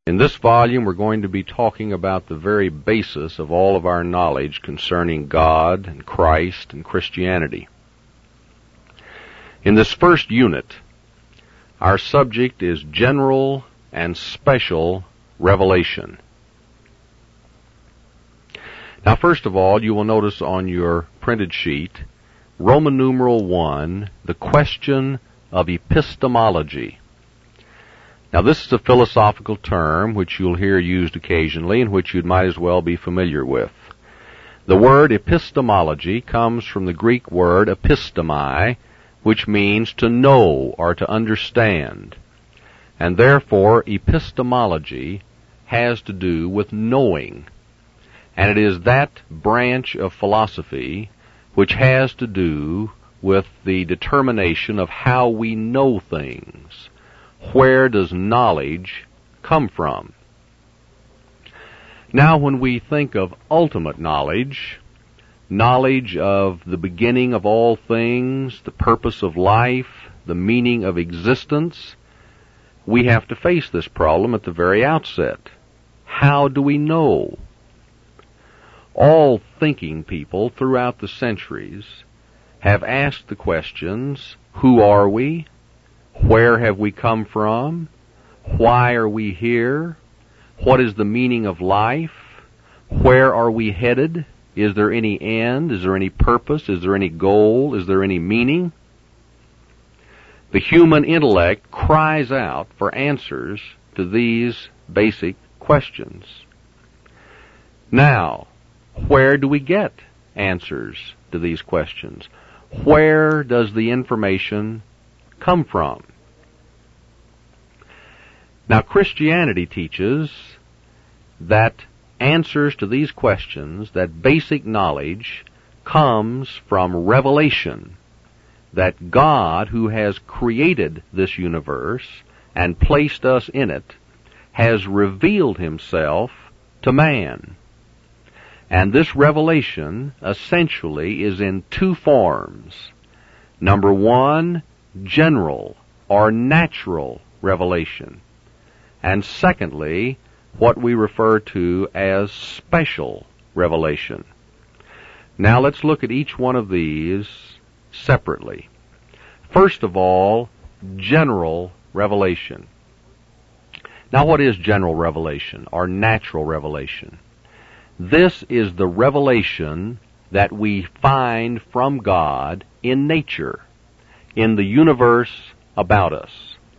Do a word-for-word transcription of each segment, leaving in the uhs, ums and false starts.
In this volume, we're going to be talking about the very basis of all of our knowledge concerning God and Christ and Christianity. In this first unit, our subject is general and special revelation. Now, first of all, you will notice on your printed sheet, Roman numeral one, the question of epistemology. Now, this is a philosophical term which you'll hear used occasionally and which you might as well be familiar with. The word epistemology comes from the Greek word epistemi, which means to know or to understand. And therefore, epistemology has to do with knowing. And it is that branch of philosophy which has to do with the determination of how we know things. Where does knowledge come from? Now, when we think of ultimate knowledge, knowledge of the beginning of all things, the purpose of life, the meaning of existence, we have to face this problem at the very outset. How do we know? All thinking people throughout the centuries have asked the questions, who are we? Where have we come from? Why are we here? What is the meaning of life? Where are we headed? Is there any end? Is there any purpose? Is there any goal? Is there any meaning? The human intellect cries out for answers to these basic questions. Now, where do we get answers to these questions? Where does the information come from? Now, Christianity teaches that answers to these questions, that basic knowledge, comes from revelation, that God, who has created this universe and placed us in it, has revealed himself to man. And this revelation essentially is in two forms. Number one, general or natural revelation. And secondly, what we refer to as special revelation. Now let's look at each one of these separately. First of all, general revelation. Now, what is general revelation or natural revelation? This is the revelation that we find from God in nature, in the universe about us.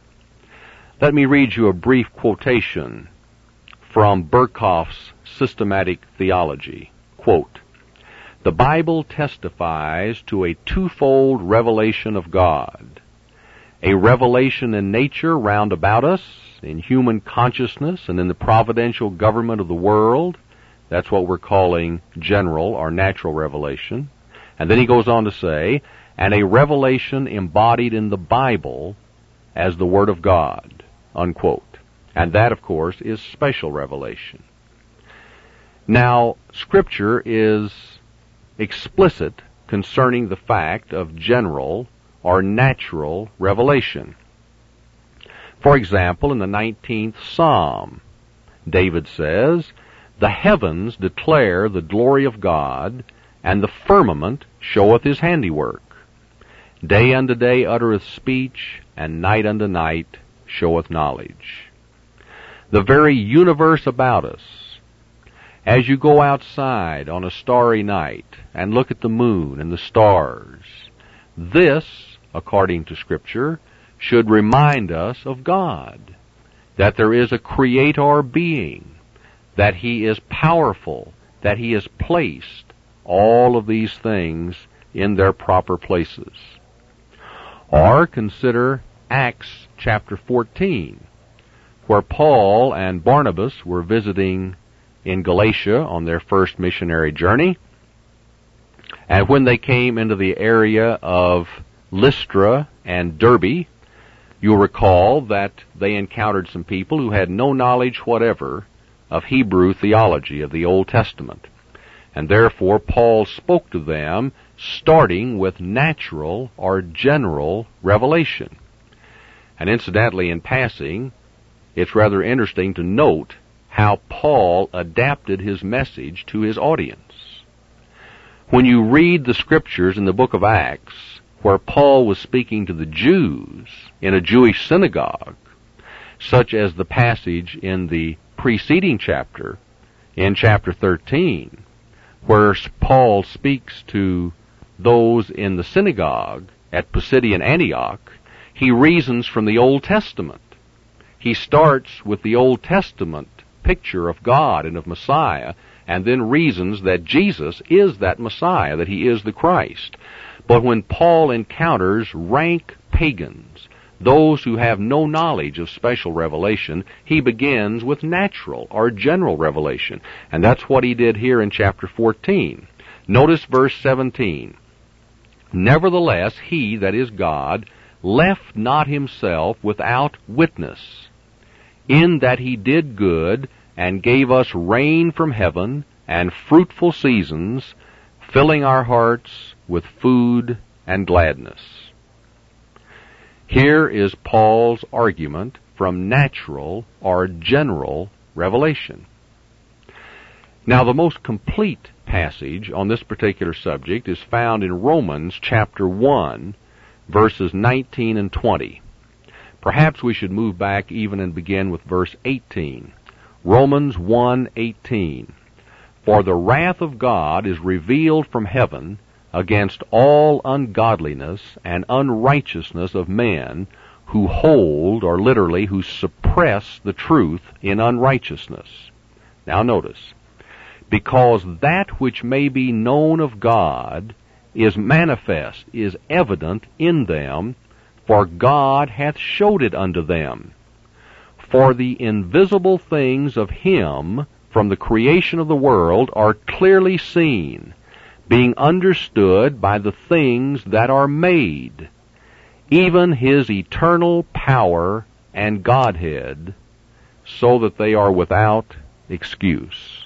Let me read you a brief quotation from Berkhof's Systematic Theology. Quote, "The Bible testifies to a twofold revelation of God, a revelation in nature round about us, in human consciousness and in the providential government of the world." That's what we're calling general or natural revelation. And then he goes on to say, and a revelation embodied in the Bible as the Word of God, unquote. And that, of course, is special revelation. Now, Scripture is explicit concerning the fact of general or natural revelation. For example, in the nineteenth Psalm, David says, "The heavens declare the glory of God, and the firmament showeth his handiwork. Day unto day uttereth speech, and night unto night showeth knowledge." The very universe about us, as you go outside on a starry night and look at the moon and the stars, this, according to Scripture, should remind us of God, that there is a Creator being, that He is powerful, that He has placed all of these things in their proper places. Or consider Acts chapter fourteen, where Paul and Barnabas were visiting in Galatia on their first missionary journey. And when they came into the area of Lystra and Derbe, you'll recall that they encountered some people who had no knowledge whatever of Hebrew theology of the Old Testament. And therefore Paul spoke to them starting with natural or general revelation. And incidentally, in passing, it's rather interesting to note how Paul adapted his message to his audience. When you read the scriptures in the book of Acts, where Paul was speaking to the Jews in a Jewish synagogue, such as the passage in the preceding chapter, in chapter thirteen, where Paul speaks to those in the synagogue at Pisidian Antioch, he reasons from the Old Testament. He starts with the Old Testament picture of God and of Messiah, and then reasons that Jesus is that Messiah, that he is the Christ. But when Paul encounters rank pagans, those who have no knowledge of special revelation, he begins with natural or general revelation. And that's what he did here in chapter fourteen. Notice verse seventeen. Nevertheless, he, that is God, left not himself without witness, in that he did good, and gave us rain from heaven, and fruitful seasons, filling our hearts with food and gladness. Here is Paul's argument from natural or general revelation. Now, the most complete passage on this particular subject is found in Romans chapter one, verses nineteen and twenty. Perhaps we should move back even and begin with verse eighteen. Romans one eighteen. For the wrath of God is revealed from heaven against all ungodliness and unrighteousness of men who hold, or literally, who suppress the truth in unrighteousness. Now notice, because that which may be known of God is manifest, is evident in them, for God hath showed it unto them. For the invisible things of him from the creation of the world are clearly seen, being understood by the things that are made, even his eternal power and Godhead, so that they are without excuse.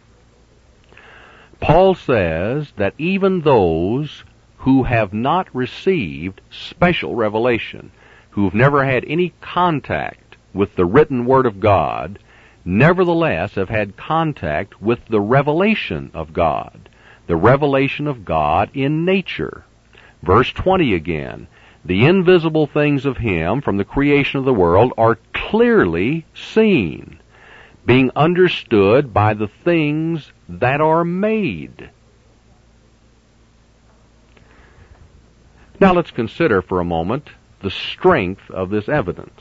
Paul says that even those who have not received special revelation, who have never had any contact with the written Word of God, nevertheless have had contact with the revelation of God, the revelation of God in nature. Verse twenty again, the invisible things of him from the creation of the world are clearly seen, being understood by the things that are made. Now let's consider for a moment the strength of this evidence.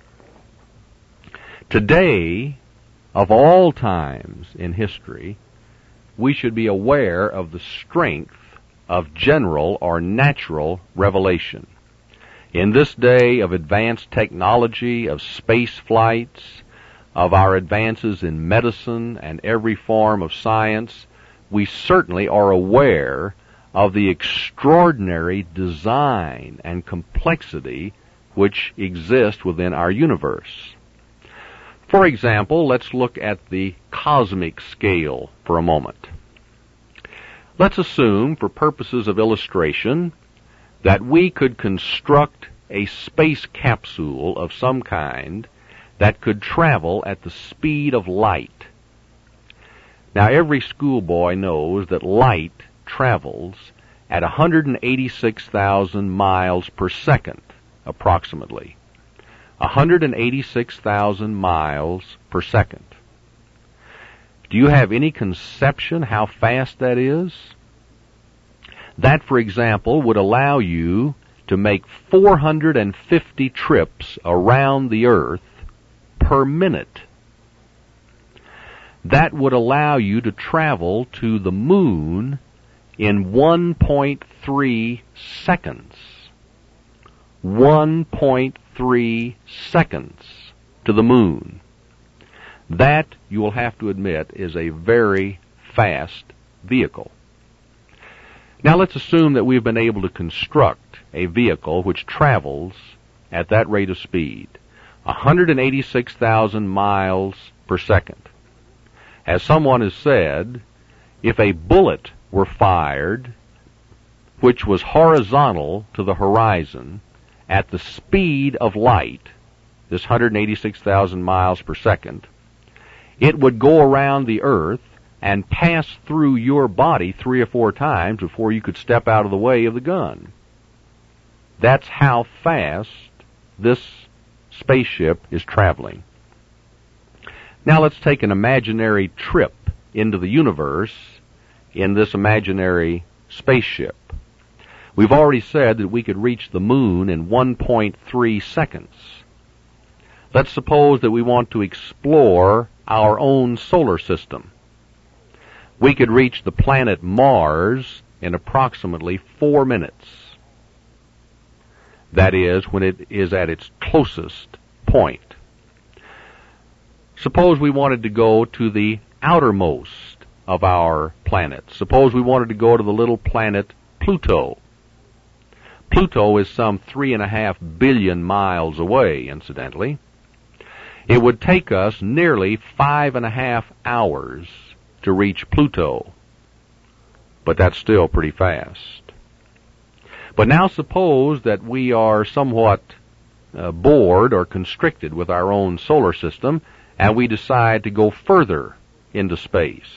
Today, of all times in history, we should be aware of the strength of general or natural revelation. In this day of advanced technology, of space flights, of our advances in medicine and every form of science, we certainly are aware of the extraordinary design and complexity which exist within our universe. For example, let's look at the cosmic scale for a moment. Let's assume, for purposes of illustration, that we could construct a space capsule of some kind that could travel at the speed of light. Now, every schoolboy knows that light travels at one hundred eighty-six thousand miles per second, approximately. one hundred eighty-six thousand miles per second. Do you have any conception how fast that is? That, for example, would allow you to make four hundred fifty trips around the Earth per minute. That would allow you to travel to the moon in one point three seconds. one point three seconds to the moon. That, you will have to admit, is a very fast vehicle. Now let's assume that we've been able to construct a vehicle which travels at that rate of speed, one hundred eighty-six thousand miles per second. As someone has said, if a bullet were fired which was horizontal to the horizon at the speed of light, this one hundred eighty-six thousand miles per second, it would go around the Earth and pass through your body three or four times before you could step out of the way of the gun. That's how fast this spaceship is traveling. Now let's take an imaginary trip into the universe in this imaginary spaceship. We've already said that we could reach the moon in one point three seconds. Let's suppose that we want to explore our own solar system. We could reach the planet Mars in approximately four minutes. That is, when it is at its closest point. Suppose we wanted to go to the outermost of our planets. Suppose we wanted to go to the little planet Pluto. Pluto is some three and a half billion miles away, incidentally. It would take us nearly five and a half hours to reach Pluto. But that's still pretty fast. But now suppose that we are somewhat uh, bored or constricted with our own solar system, and we decide to go further into space.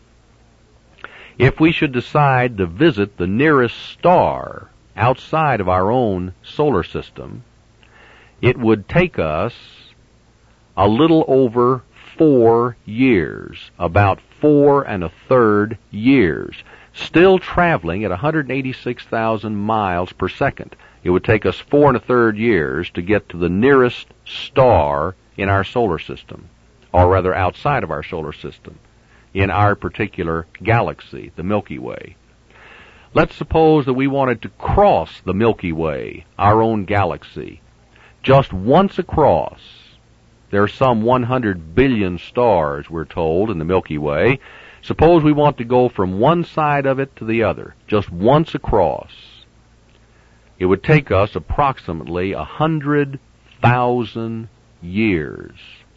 If we should decide to visit the nearest star outside of our own solar system, it would take us a little over four years, about four and a third years, still traveling at one hundred eighty-six thousand miles per second. It would take us four and a third years to get to the nearest star in our solar system, or rather outside of our solar system, in our particular galaxy, the Milky Way. Let's suppose that we wanted to cross the Milky Way, our own galaxy, just once across. There are some one hundred billion stars, we're told, in the Milky Way. Suppose we want to go from one side of it to the other, just once across. It would take us approximately a hundred thousand years.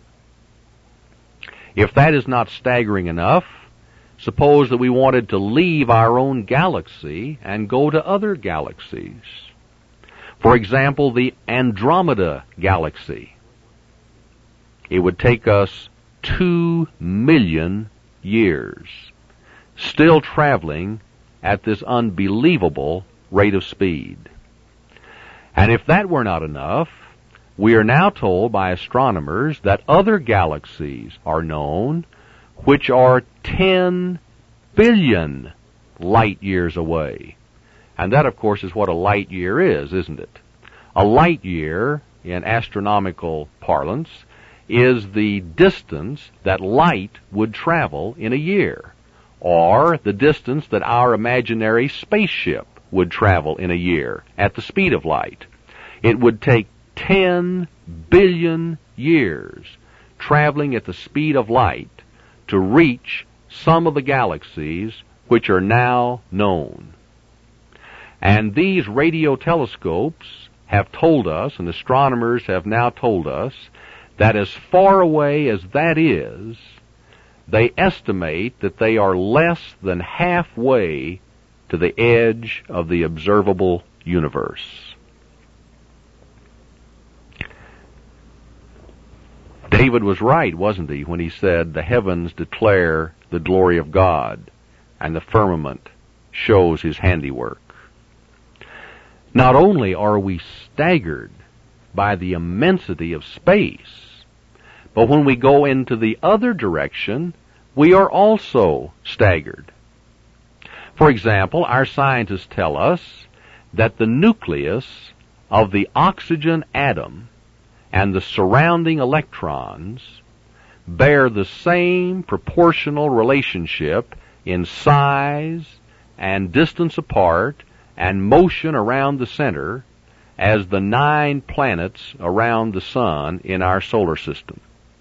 If that is not staggering enough, suppose that we wanted to leave our own galaxy and go to other galaxies. For example, the Andromeda Galaxy. It would take us two million years, still traveling at this unbelievable rate of speed. And if that were not enough, we are now told by astronomers that other galaxies are known which are ten billion light years away. And that, of course, is what a light year is, isn't it? A light year, in astronomical parlance, is the distance that light would travel in a year, or the distance that our imaginary spaceship would travel in a year at the speed of light. It would take ten billion years traveling at the speed of light to reach some of the galaxies which are now known. And these radio telescopes have told us, and astronomers have now told us, that as far away as that is, they estimate that they are less than halfway to the edge of the observable universe. David was right, wasn't he, when he said, "The heavens declare the glory of God, and the firmament shows his handiwork." Not only are we staggered by the immensity of space, but when we go into the other direction, we are also staggered. For example, our scientists tell us that the nucleus of the oxygen atom and the surrounding electrons bear the same proportional relationship in size and distance apart and motion around the center as the nine planets around the sun in our solar system.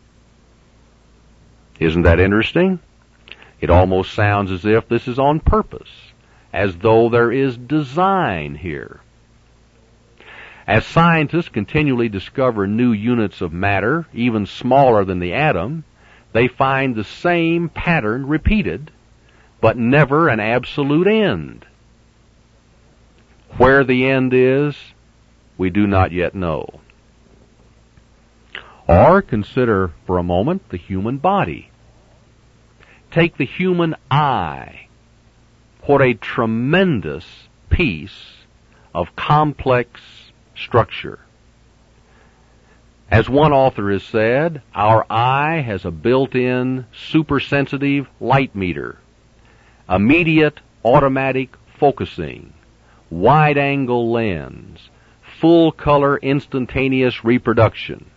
Isn't that interesting? It almost sounds as if this is on purpose, as though there is design here. As scientists continually discover new units of matter, even smaller than the atom, they find the same pattern repeated, but never an absolute end. Where the end is, we do not yet know. Or consider for a moment the human body. Take the human eye. What a tremendous piece of complex structure. As one author has said, our eye has a built-in supersensitive light meter, immediate automatic focusing, wide-angle lens, full-color instantaneous reproduction.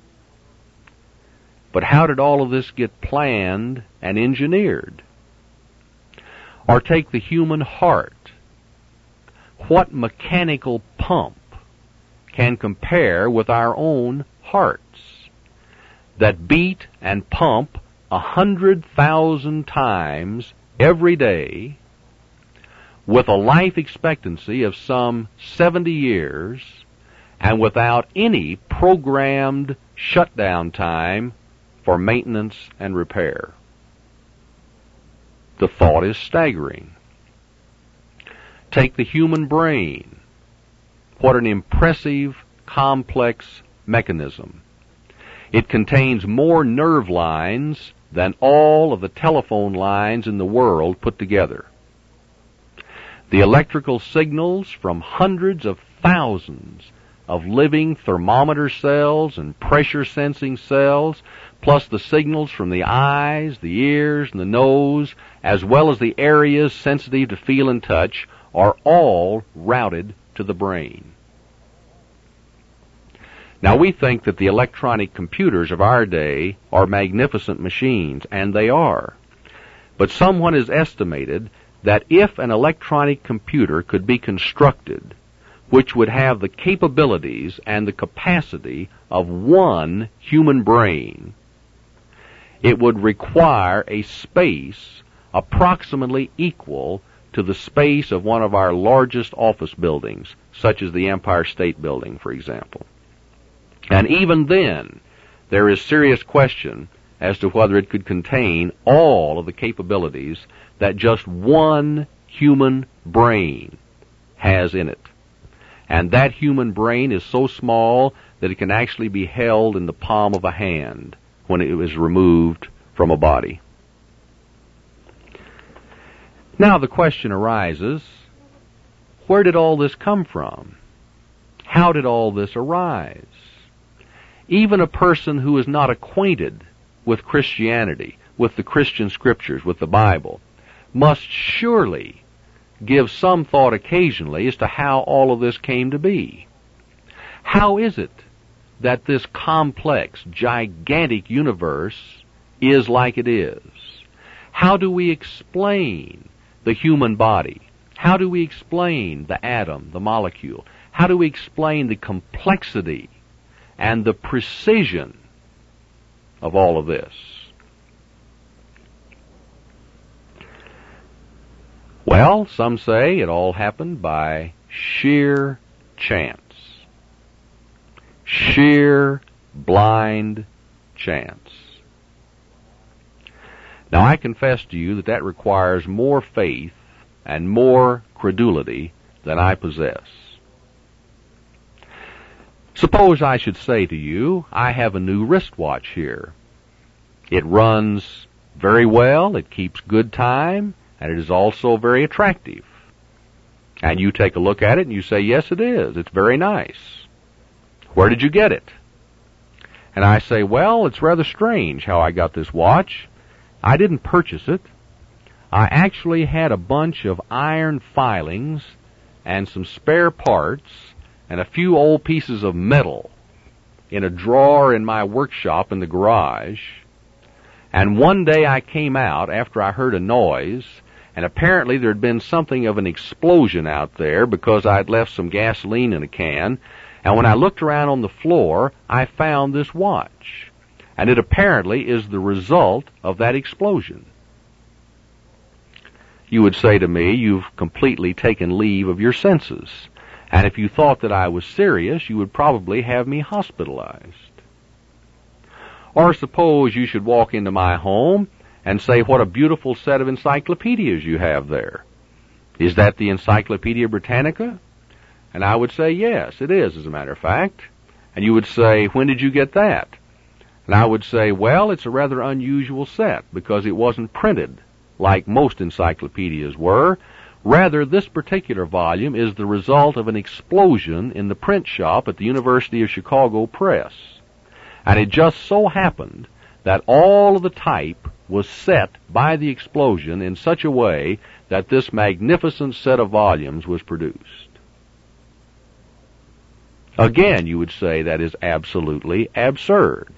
But how did all of this get planned and engineered? Or take the human heart. What mechanical pump can compare with our own hearts that beat and pump a hundred thousand times every day with a life expectancy of some seventy years and without any programmed shutdown time for maintenance and repair? The thought is staggering. Take the human brain. What an impressive, complex mechanism. It contains more nerve lines than all of the telephone lines in the world put together. The electrical signals from hundreds of thousands of living thermometer cells and pressure-sensing cells, plus the signals from the eyes, the ears, and the nose, as well as the areas sensitive to feel and touch, are all routed to the brain. Now, we think that the electronic computers of our day are magnificent machines, and they are. But someone has estimated that if an electronic computer could be constructed which would have the capabilities and the capacity of one human brain, it would require a space approximately equal to the space of one of our largest office buildings, such as the Empire State Building, for example. And even then, there is serious question as to whether it could contain all of the capabilities that just one human brain has in it. And that human brain is so small that it can actually be held in the palm of a hand when it is removed from a body. Now the question arises, where did all this come from? How did all this arise? Even a person who is not acquainted with Christianity, with the Christian scriptures, with the Bible, must surely give some thought occasionally as to how all of this came to be. How is it that this complex, gigantic universe is like it is? How do we explain the human body? How do we explain the atom, the molecule? How do we explain the complexity and the precision of all of this? Well, some say it all happened by sheer chance. Sheer, blind chance. Now, I confess to you that that requires more faith and more credulity than I possess. Suppose I should say to you, I have a new wristwatch here. It runs very well, it keeps good time, and it is also very attractive. And you take a look at it and you say, yes, it is. It's very nice. Where did you get it? And I say, well, it's rather strange how I got this watch. I didn't purchase it. I actually had a bunch of iron filings and some spare parts and a few old pieces of metal in a drawer in my workshop in the garage. And one day I came out after I heard a noise, and apparently there had been something of an explosion out there because I'd left some gasoline in a can. And when I looked around on the floor, I found this watch. And it apparently is the result of that explosion. You would say to me, you've completely taken leave of your senses. And if you thought that I was serious, you would probably have me hospitalized. Or suppose you should walk into my home and say, what a beautiful set of encyclopedias you have there. Is that the Encyclopedia Britannica? And I would say, yes, it is, as a matter of fact. And you would say, when did you get that? And I would say, well, it's a rather unusual set because it wasn't printed like most encyclopedias were. Rather, this particular volume is the result of an explosion in the print shop at the University of Chicago Press. And it just so happened that all of the type was set by the explosion in such a way that this magnificent set of volumes was produced. Again, you would say that is absolutely absurd.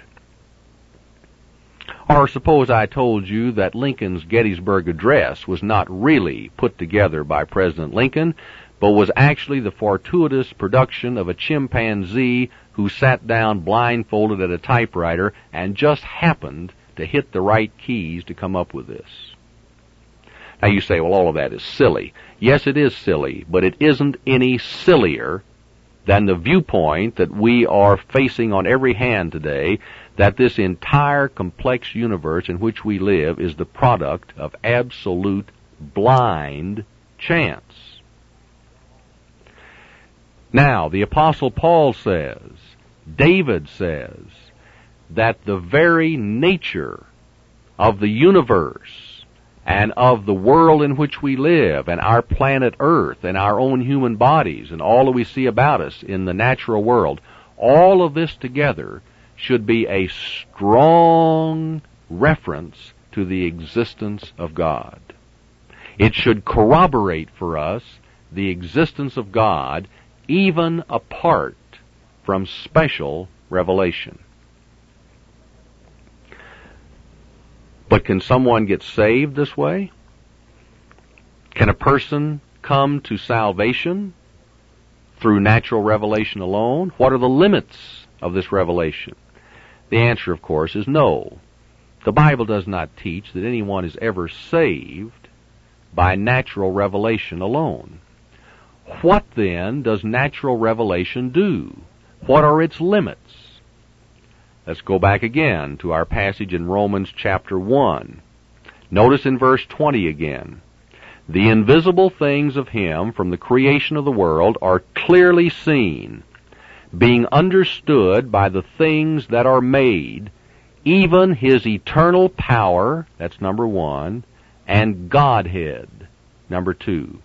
Or suppose I told you that Lincoln's Gettysburg Address was not really put together by President Lincoln, but was actually the fortuitous production of a chimpanzee who sat down blindfolded at a typewriter and just happened to hit the right keys to come up with this. Now you say, well, all of that is silly. Yes, it is silly, but it isn't any sillier than the viewpoint that we are facing on every hand today, that this entire complex universe in which we live is the product of absolute blind chance. Now, the Apostle Paul says, David says, that the very nature of the universe and of the world in which we live and our planet Earth and our own human bodies and all that we see about us in the natural world, all of this together should be a strong reference to the existence of God. It should corroborate for us the existence of God even apart from special revelation. But can someone get saved this way? Can a person come to salvation through natural revelation alone? What are the limits of this revelation? The answer, of course, is no. The Bible does not teach that anyone is ever saved by natural revelation alone. What then does natural revelation do? What are its limits? Let's go back again to our passage in Romans chapter one. Notice in verse twenty again. The invisible things of Him from the creation of the world are clearly seen, being understood by the things that are made, even His eternal power, that's number one, and Godhead, number two.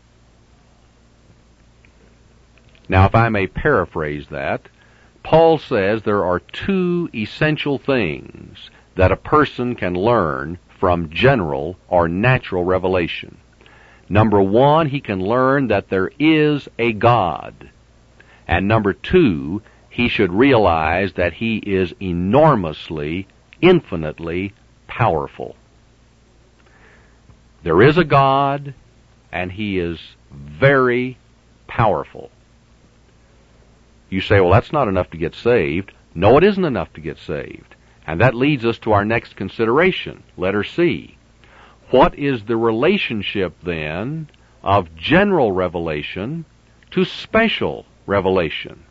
Now, if I may paraphrase that, Paul says there are two essential things that a person can learn from general or natural revelation. Number one, he can learn that there is a God. And number two, he should realize that He is enormously, infinitely powerful. There is a God, and He is very powerful. You say, well, that's not enough to get saved. No, it isn't enough to get saved. And that leads us to our next consideration, letter C. What is the relationship, then, of general revelation to special revelation?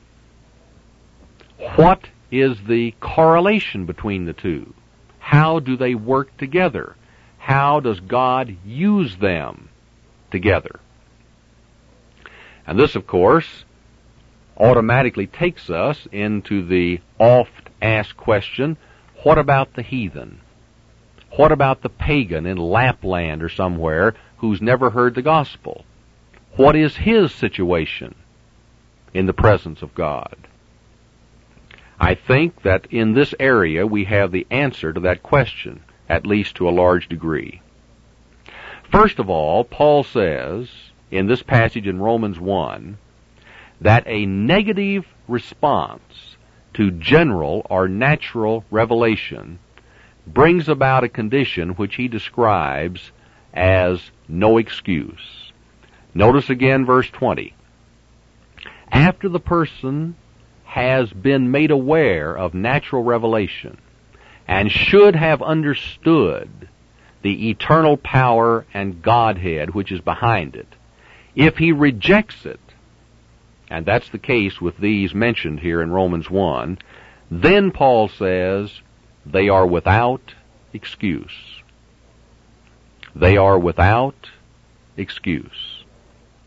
What is the correlation between the two? How do they work together? How does God use them together? And this, of course, automatically takes us into the oft-asked question, what about the heathen? What about the pagan in Lapland or somewhere who's never heard the gospel? What is his situation in the presence of God? I think that in this area we have the answer to that question, at least to a large degree. First of all, Paul says in this passage in Romans one, that a negative response to general or natural revelation brings about a condition which he describes as no excuse. Notice again verse twenty. After the person has been made aware of natural revelation and should have understood the eternal power and Godhead which is behind it, if he rejects it, and that's the case with these mentioned here in Romans one, then Paul says they are without excuse. They are without excuse.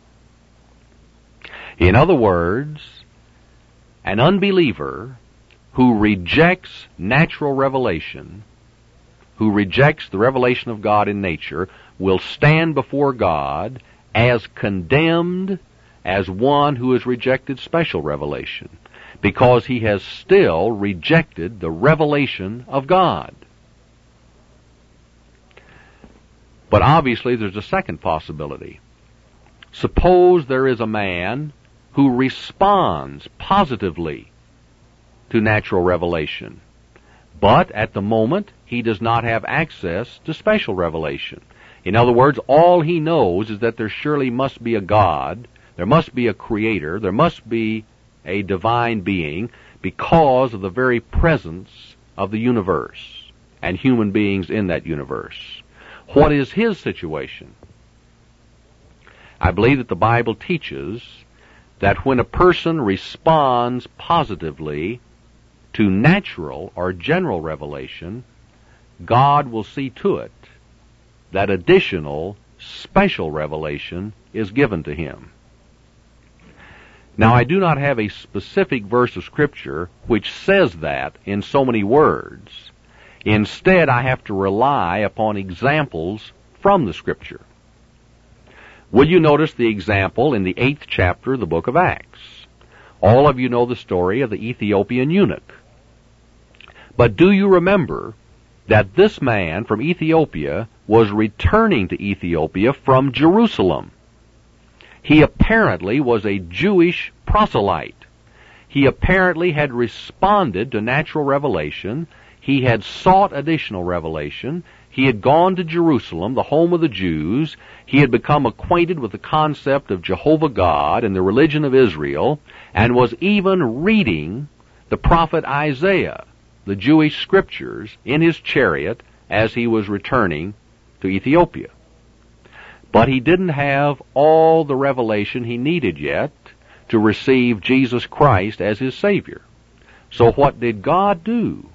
In other words, an unbeliever who rejects natural revelation, who rejects the revelation of God in nature, will stand before God as condemned as one who has rejected special revelation, because he has still rejected the revelation of God. But obviously there's a second possibility. Suppose there is a man who responds positively to natural revelation, but at the moment he does not have access to special revelation. In other words, all he knows is that there surely must be a God, there must be a creator, there must be a divine being, because of the very presence of the universe and human beings in that universe. What is his situation? I believe that the Bible teaches that when a person responds positively to natural or general revelation, God will see to it that additional special revelation is given to him. Now, I do not have a specific verse of Scripture which says that in so many words. Instead, I have to rely upon examples from the Scripture. Will you notice the example in the eighth chapter of the book of Acts? All of you know the story of the Ethiopian eunuch. But do you remember that this man from Ethiopia was returning to Ethiopia from Jerusalem? He apparently was a Jewish proselyte. He apparently had responded to natural revelation. He had sought additional revelation. He had gone to Jerusalem, the home of the Jews. He had become acquainted with the concept of Jehovah God and the religion of Israel, and was even reading the prophet Isaiah, the Jewish scriptures, in his chariot as he was returning to Ethiopia. But he didn't have all the revelation he needed yet to receive Jesus Christ as his Savior. So what did God do?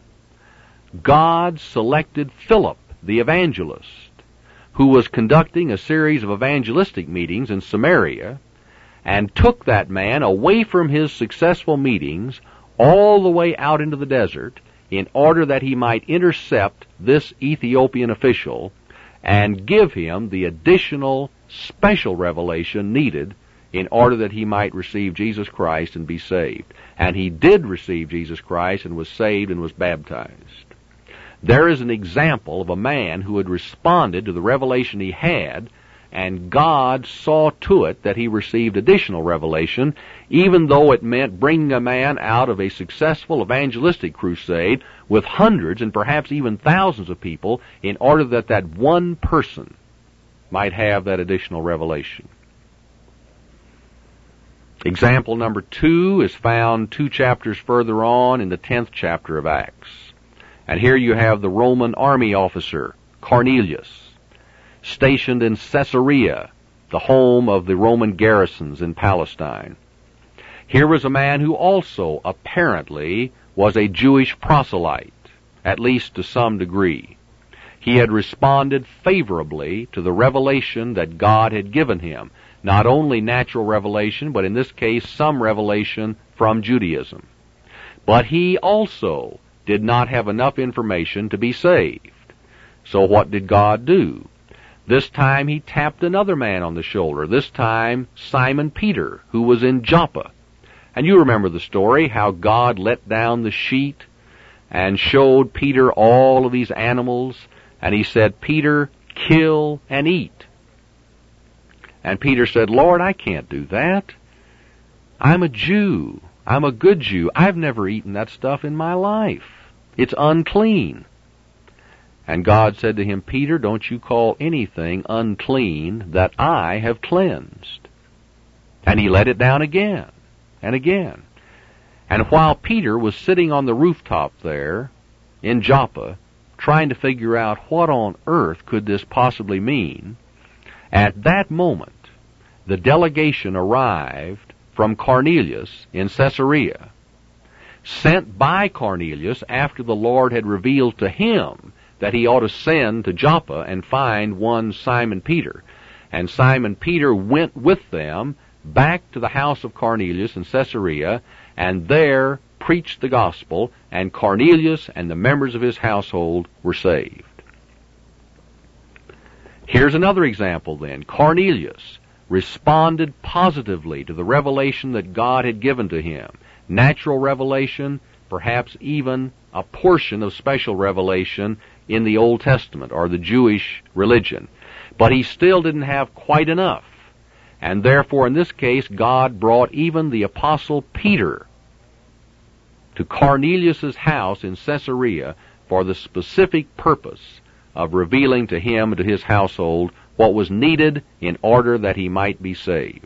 God selected Philip, the evangelist, who was conducting a series of evangelistic meetings in Samaria, and took that man away from his successful meetings all the way out into the desert in order that he might intercept this Ethiopian official and give him the additional special revelation needed in order that he might receive Jesus Christ and be saved. And he did receive Jesus Christ and was saved and was baptized. There is an example of a man who had responded to the revelation he had, and God saw to it that he received additional revelation, even though it meant bringing a man out of a successful evangelistic crusade with hundreds and perhaps even thousands of people in order that that one person might have that additional revelation. Example number two is found two chapters further on in the tenth chapter of Acts. And here you have the Roman army officer, Cornelius, stationed in Caesarea, the home of the Roman garrisons in Palestine. Here was a man who also apparently was a Jewish proselyte, at least to some degree. He had responded favorably to the revelation that God had given him, not only natural revelation, but in this case some revelation from Judaism. But he also did not have enough information to be saved. So what did God do? This time he tapped another man on the shoulder, this time Simon Peter, who was in Joppa. And you remember the story, how God let down the sheet and showed Peter all of these animals, and he said, "Peter, kill and eat." And Peter said, "Lord, I can't do that. I'm a Jew. I'm a good Jew. I've never eaten that stuff in my life. It's unclean." And God said to him, "Peter, don't you call anything unclean that I have cleansed." And he let it down again and again. And while Peter was sitting on the rooftop there in Joppa, trying to figure out what on earth could this possibly mean, at that moment, the delegation arrived from Cornelius in Caesarea, sent by Cornelius after the Lord had revealed to him that he ought to send to Joppa and find one Simon Peter. And Simon Peter went with them back to the house of Cornelius in Caesarea, and there preached the gospel, and Cornelius and the members of his household were saved. Here's another example then. Cornelius responded positively to the revelation that God had given to him. Natural revelation, perhaps even a portion of special revelation in the Old Testament or the Jewish religion. But he still didn't have quite enough. And therefore, in this case, God brought even the Apostle Peter to Cornelius' house in Caesarea for the specific purpose of revealing to him and to his household what was needed in order that he might be saved.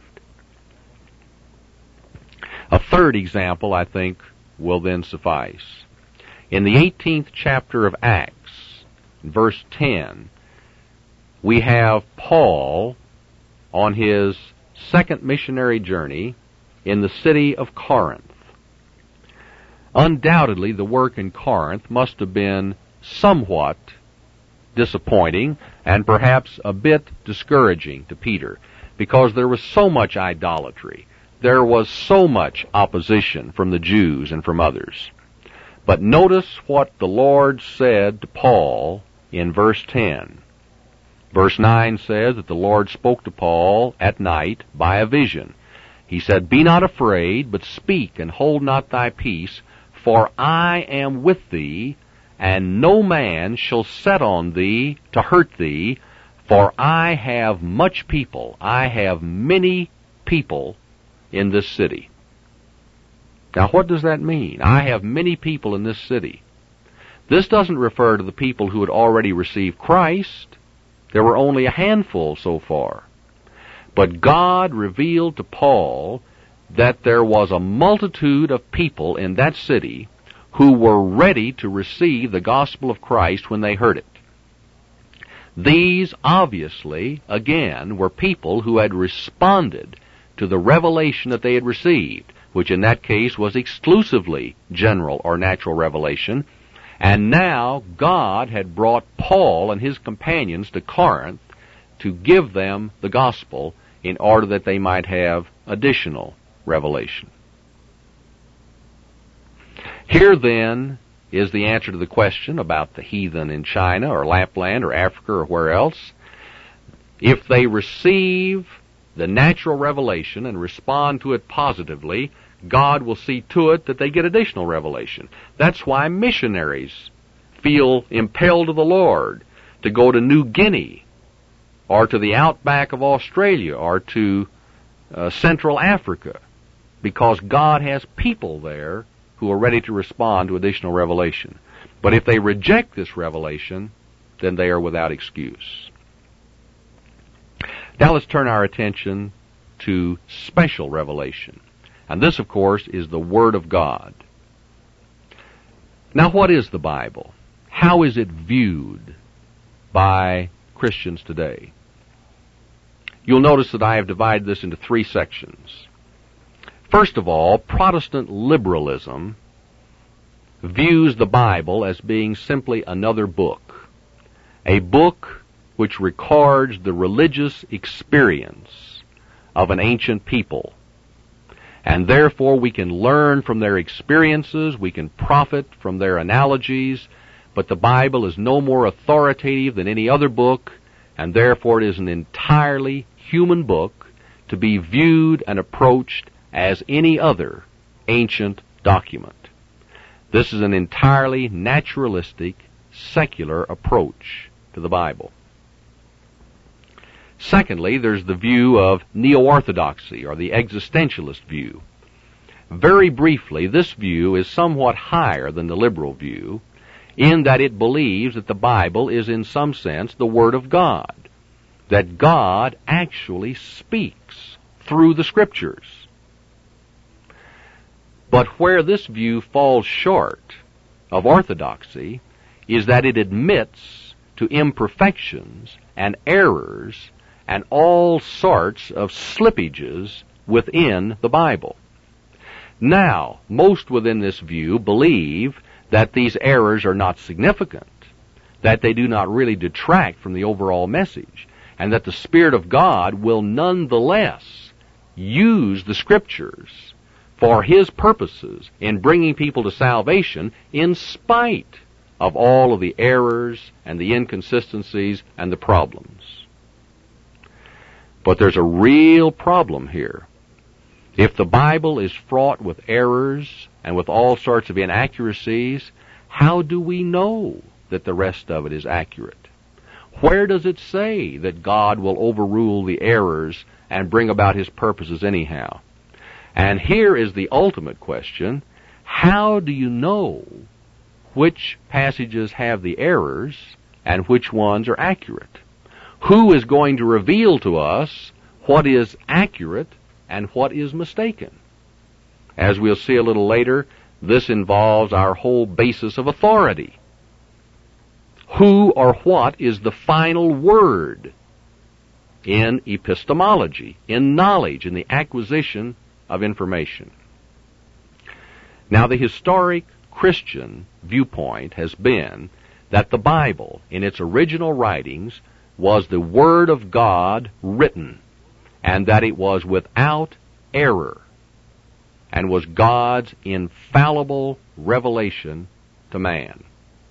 A third example, I think, will then suffice. In the eighteenth chapter of Acts, verse ten, we have Paul on his second missionary journey in the city of Corinth. Undoubtedly, the work in Corinth must have been somewhat disappointing and perhaps a bit discouraging to Peter, because there was so much idolatry. There was so much opposition from the Jews and from others. But notice what the Lord said to Paul in verse ten. Verse nine says that the Lord spoke to Paul at night by a vision. He said, "Be not afraid, but speak, and hold not thy peace, for I am with thee, and no man shall set on thee to hurt thee, for I have much people, I have many people in this city." Now what does that mean? I have many people in this city. This doesn't refer to the people who had already received Christ. There were only a handful so far. But God revealed to Paul that there was a multitude of people in that city who were ready to receive the gospel of Christ when they heard it. These, obviously, again, were people who had responded to the revelation that they had received, which in that case was exclusively general or natural revelation. And now God had brought Paul and his companions to Corinth to give them the gospel in order that they might have additional revelation. Here then is the answer to the question about the heathen in China or Lapland or Africa or where else. If they receive the natural revelation and respond to it positively, God will see to it that they get additional revelation. That's why missionaries feel impelled to the Lord to go to New Guinea or to the outback of Australia or to uh, Central Africa, because God has people there who are ready to respond to additional revelation. But if they reject this revelation, then they are without excuse. Now let's turn our attention to special revelation. And this, of course, is the Word of God. Now, what is the Bible? How is it viewed by Christians today? You'll notice that I have divided this into three sections. First of all, Protestant liberalism views the Bible as being simply another book, a book which records the religious experience of an ancient people. And therefore we can learn from their experiences, we can profit from their analogies, but the Bible is no more authoritative than any other book, and therefore it is an entirely human book to be viewed and approached as any other ancient document. This is an entirely naturalistic, secular approach to the Bible. Secondly, there's the view of neo-orthodoxy, or the existentialist view. Very briefly, this view is somewhat higher than the liberal view, in that it believes that the Bible is in some sense the Word of God, that God actually speaks through the Scriptures. But where this view falls short of orthodoxy is that it admits to imperfections and errors and all sorts of slippages within the Bible. Now, most within this view believe that these errors are not significant, that they do not really detract from the overall message, and that the Spirit of God will nonetheless use the Scriptures for His purposes in bringing people to salvation in spite of all of the errors and the inconsistencies and the problems. But there's a real problem here. If the Bible is fraught with errors and with all sorts of inaccuracies, how do we know that the rest of it is accurate? Where does it say that God will overrule the errors and bring about His purposes anyhow? And here is the ultimate question: how do you know which passages have the errors and which ones are accurate? Who is going to reveal to us what is accurate and what is mistaken? As we'll see a little later, this involves our whole basis of authority. Who or what is the final word in epistemology, in knowledge, in the acquisition of information? Now, the historic Christian viewpoint has been that the Bible, in its original writings, was the Word of God written, and that it was without error, and was God's infallible revelation to man.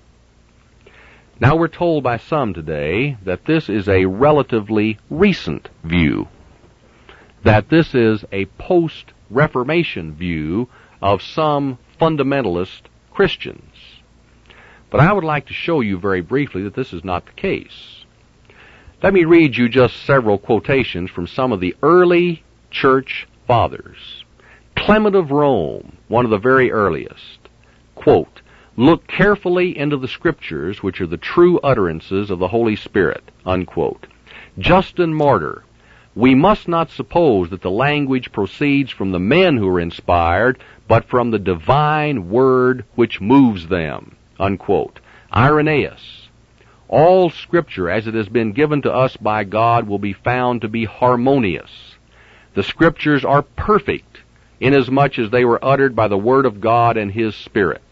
Now, we're told by some today that this is a relatively recent view, that this is a post-Reformation view of some fundamentalist Christians. But I would like to show you very briefly that this is not the case. Let me read you just several quotations from some of the early church fathers. Clement of Rome, one of the very earliest, quote, "Look carefully into the Scriptures, which are the true utterances of the Holy Spirit," unquote. Justin Martyr, "We must not suppose that the language proceeds from the men who are inspired, but from the divine word which moves them," unquote. Irenaeus, "All Scripture as it has been given to us by God will be found to be harmonious. The Scriptures are perfect, inasmuch as they were uttered by the Word of God and His Spirit."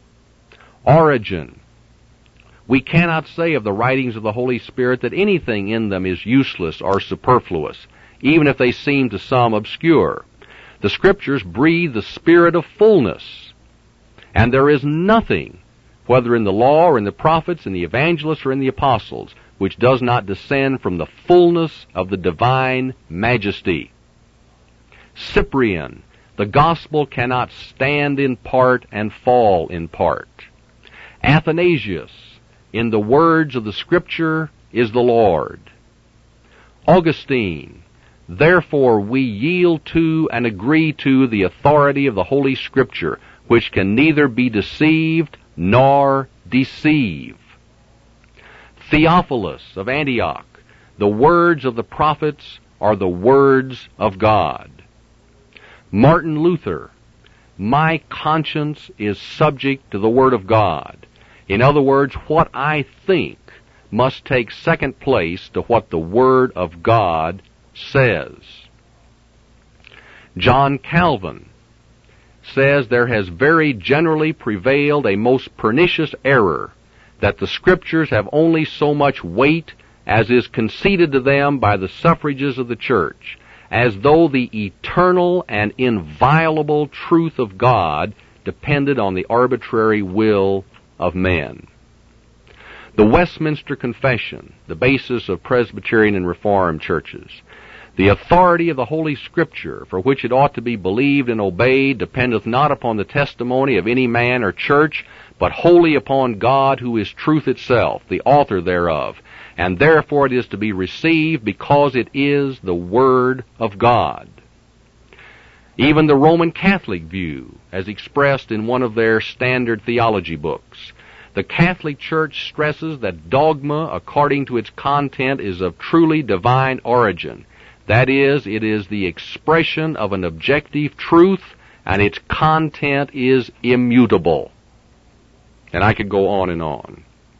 Origen, "We cannot say of the writings of the Holy Spirit that anything in them is useless or superfluous, even if they seem to some obscure. The Scriptures breathe the spirit of fullness, and there is nothing, whether in the law or in the prophets, in the evangelists or in the apostles, which does not descend from the fullness of the divine majesty." Cyprian, "The gospel cannot stand in part and fall in part." Athanasius, "In the words of the Scripture is the Lord." Augustine, "Therefore we yield to and agree to the authority of the Holy Scripture, which can neither be deceived nor deceive." Theophilus of Antioch, "The words of the prophets are the words of God." Martin Luther, "My conscience is subject to the Word of God." In other words, what I think must take second place to what the Word of God says. John Calvin says there has very generally prevailed a most pernicious error, that the Scriptures have only so much weight as is conceded to them by the suffrages of the Church, as though the eternal and inviolable truth of God depended on the arbitrary will of men. The Westminster Confession, the basis of Presbyterian and Reformed churches. "The authority of the Holy Scripture, for which it ought to be believed and obeyed, dependeth not upon the testimony of any man or church, but wholly upon God, who is truth itself, the author thereof, and therefore it is to be received because it is the Word of God." Even the Roman Catholic view, as expressed in one of their standard theology books. The Catholic Church stresses that dogma, according to its content, is of truly divine origin. That is, it is the expression of an objective truth, and its content is immutable. And I could go on and on.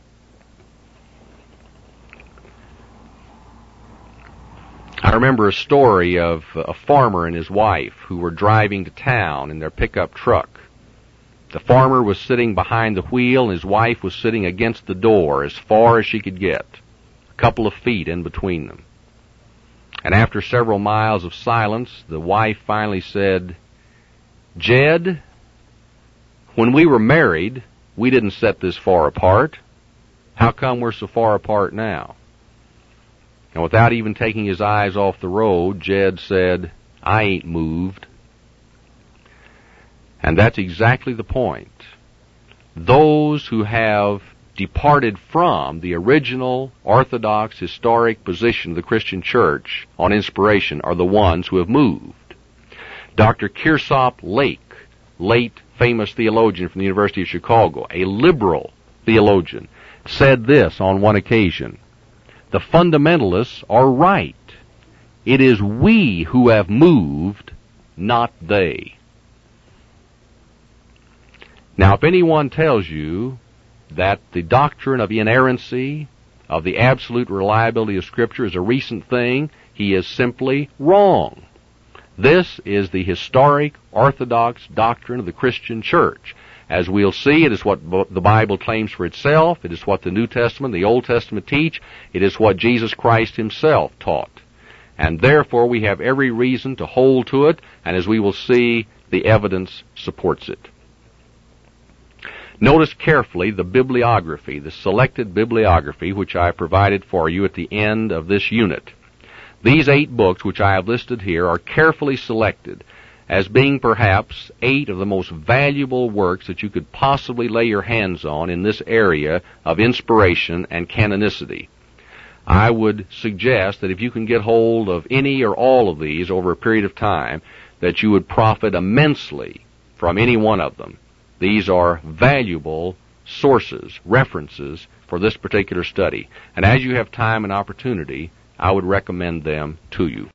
I remember a story of a farmer and his wife who were driving to town in their pickup truck. The farmer was sitting behind the wheel, and his wife was sitting against the door as far as she could get, a couple of feet in between them. And after several miles of silence, the wife finally said, Jed, when we were married, we didn't set this far apart. How come we're so far apart now? And without even taking his eyes off the road, Jed said, I ain't moved. And that's exactly the point. Those who have departed from the original Orthodox historic position of the Christian Church on inspiration are the ones who have moved. Doctor Kearsarge Lake, late famous theologian from the University of Chicago, a liberal theologian, said this on one occasion, the fundamentalists are right. It is we who have moved, not they. Now, if anyone tells you that the doctrine of inerrancy, of the absolute reliability of Scripture is a recent thing, he is simply wrong. This is the historic Orthodox doctrine of the Christian Church. As we'll see, it is what the Bible claims for itself. It is what the New Testament, the Old Testament teach. It is what Jesus Christ himself taught. And therefore, we have every reason to hold to it, and as we will see, the evidence supports it. Notice carefully the bibliography, the selected bibliography, which I provided for you at the end of this unit. These eight books, which I have listed here, are carefully selected as being perhaps eight of the most valuable works that you could possibly lay your hands on in this area of inspiration and canonicity. I would suggest that if you can get hold of any or all of these over a period of time, that you would profit immensely from any one of them. These are valuable sources, references for this particular study. And as you have time and opportunity, I would recommend them to you.